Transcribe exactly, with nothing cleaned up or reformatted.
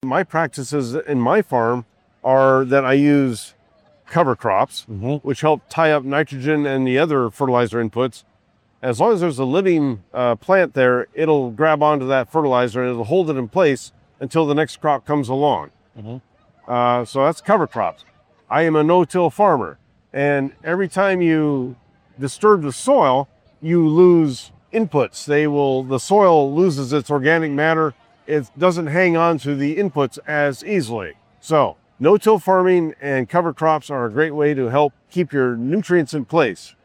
My practices in my farm are that I use cover crops, mm-hmm. which help tie up nitrogen and the other fertilizer inputs. As long as there's a living uh, plant there, it'll grab onto that fertilizer and it'll hold it in place until the next crop comes along. Mm-hmm. Uh, so that's cover crops. I am a no-till farmer, and every time you disturb the soil, you lose inputs. They will, the soil loses its organic matter. It doesn't hang on to the inputs as easily. So no-till farming and cover crops are a great way to help keep your nutrients in place.